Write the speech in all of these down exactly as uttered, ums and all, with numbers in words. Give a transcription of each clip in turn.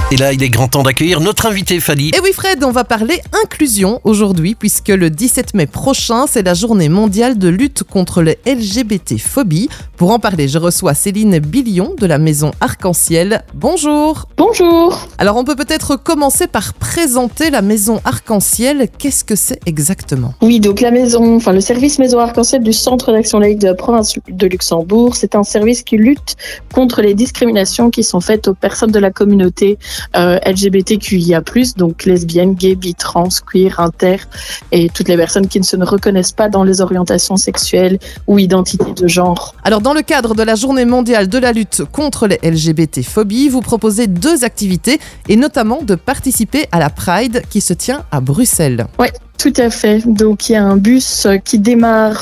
Et là, il est grand temps d'accueillir notre invité Fanny. Et oui Fred, on va parler inclusion aujourd'hui puisque le dix-sept mai prochain, c'est la journée mondiale de lutte contre les L G B T-phobie. Pour en parler, je reçois Céline Billion de la Maison Arc-en-Ciel. Bonjour. Bonjour. Alors on peut peut-être commencer par présenter la Maison Arc-en-Ciel. Qu'est-ce que c'est exactement ? Oui, donc la maison, enfin le service Maison Arc-en-Ciel du Centre d'action laïque de la province de Luxembourg, c'est un service qui lutte contre les discriminations qui sont faites aux personnes de la communauté euh, L G B T Q I A plus, donc lesbiennes, gays, bi, trans, queer, inter et toutes les personnes qui ne se ne reconnaissent pas dans les orientations sexuelles ou identités de genre. Alors dans le cadre de la journée mondiale de la lutte contre les L G B T-phobie, vous proposez deux activités et notamment de participer à la Pride qui se tient à Bruxelles. Ouais. Tout à fait. Donc il y a un bus qui démarre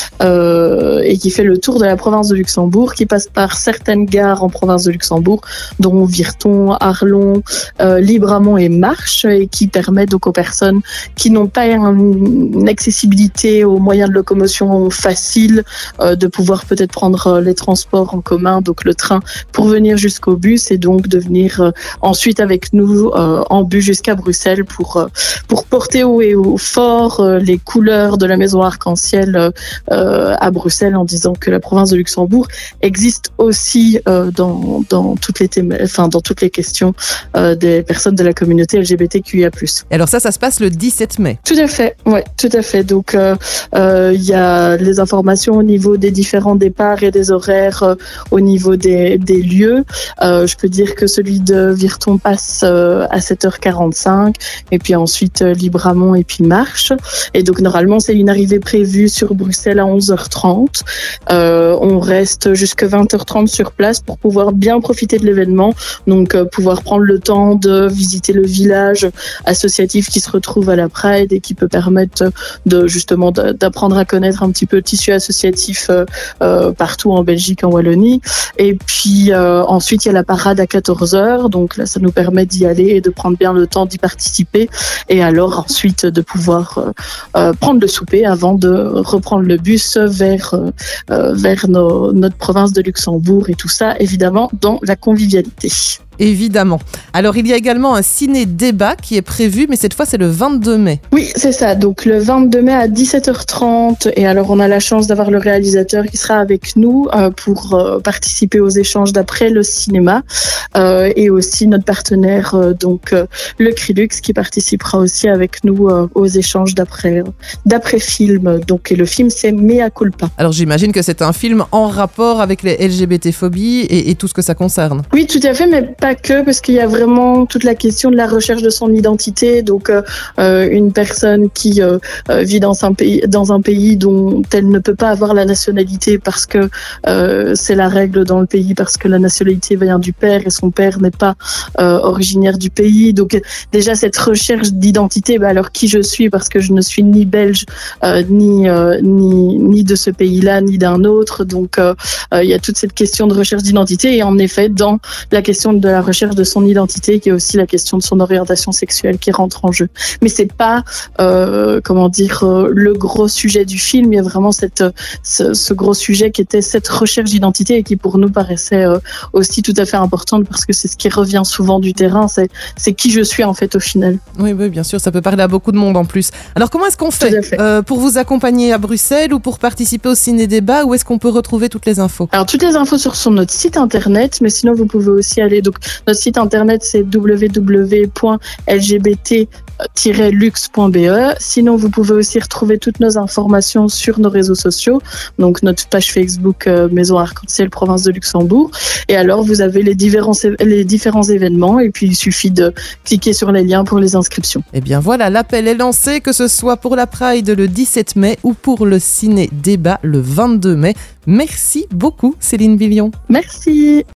euh, et qui fait le tour de la province de Luxembourg, qui passe par certaines gares en province de Luxembourg, dont Virton, Arlon, euh, Libramont et Marche, et qui permet donc aux personnes qui n'ont pas une accessibilité aux moyens de locomotion faciles euh, de pouvoir peut-être prendre les transports en commun, donc le train, pour venir jusqu'au bus et donc de venir euh, ensuite avec nous euh, en bus jusqu'à Bruxelles pour euh, pour porter haut et haut fort euh, les couleurs de la Maison Arc-en-Ciel euh, à Bruxelles, en disant que la province de Luxembourg existe aussi euh, dans dans toutes les thèmes, enfin dans toutes les questions euh, des personnes de la communauté L G B T Q I A plus. Et alors ça, ça se passe le dix-sept mai. Tout à fait, ouais, tout à fait. Donc il euh, euh, y a les informations au niveau des différents départs et des horaires euh, au niveau des des lieux. Euh, je peux dire que celui de Virton passe euh, à sept heures quarante-cinq et puis ensuite euh, Libramont et puis Marche. Et donc normalement c'est une arrivée prévue sur Bruxelles à onze heures trente. Euh, on reste jusqu'à vingt heures trente sur place pour pouvoir bien profiter de l'événement, donc euh, pouvoir prendre le temps de visiter le village associatif qui se retrouve à la Pride et qui peut permettre de justement de, d'apprendre à connaître un petit peu le tissu associatif euh, euh, partout en Belgique, en Wallonie. Et puis euh, ensuite il y a la parade à quatorze heures, donc là ça nous permet d'y aller et de prendre bien le temps d'y participer, et alors ensuite de pouvoir Euh, euh, prendre le souper avant de reprendre le bus vers euh, vers nos, notre province de Luxembourg, et tout ça évidemment dans la convivialité. Évidemment. Alors, il y a également un ciné-débat qui est prévu, mais cette fois, c'est le vingt-deux mai. Oui, c'est ça. Donc, le vingt-deux mai à dix-sept heures trente. Et alors, on a la chance d'avoir le réalisateur qui sera avec nous euh, pour euh, participer aux échanges d'après le cinéma. Euh, et aussi notre partenaire, euh, donc euh, le Crilux, qui participera aussi avec nous euh, aux échanges d'après, euh, d'après film. Donc, et le film, c'est Mea Culpa. Alors, j'imagine que c'est un film en rapport avec les L G B T-phobies et, et tout ce que ça concerne. Oui, tout à fait, mais pas que, parce qu'il y a vraiment toute la question de la recherche de son identité. Donc euh, une personne qui euh, vit dans un pays dans un pays dont elle ne peut pas avoir la nationalité parce que euh, c'est la règle dans le pays, parce que la nationalité vient du père et son père n'est pas euh, originaire du pays. Donc déjà cette recherche d'identité, bah alors qui je suis, parce que je ne suis ni belge euh, ni euh, ni ni de ce pays-là ni d'un autre. Donc euh, il y a toute cette question de recherche d'identité, et en effet dans la question de la recherche de son identité, qui est aussi la question de son orientation sexuelle qui rentre en jeu. Mais c'est pas, euh, comment dire, euh, le gros sujet du film. Il y a vraiment cette, ce, ce gros sujet qui était cette recherche d'identité, et qui pour nous paraissait euh, aussi tout à fait importante, parce que c'est ce qui revient souvent du terrain. C'est, c'est qui je suis en fait au final. Oui, oui, bien sûr, ça peut parler à beaucoup de monde en plus. Alors comment est-ce qu'on fait, fait. Euh, pour vous accompagner à Bruxelles ou pour participer au ciné-débat? Où est-ce qu'on peut retrouver toutes les infos? Alors toutes les infos sur, sur notre site internet, mais sinon vous pouvez aussi aller, donc notre site internet c'est w w w point l g b t tiret lux point b e. Sinon vous pouvez aussi retrouver toutes nos informations sur nos réseaux sociaux, donc notre page Facebook euh, Maison Arc-en-Ciel province de Luxembourg, et alors vous avez les différents, les différents événements, et puis il suffit de cliquer sur les liens pour les inscriptions. Et bien voilà, l'appel est lancé, que ce soit pour la Pride le dix-sept mai ou pour le ciné-débat le vingt-deux mai. Merci beaucoup Céline Billion. Merci.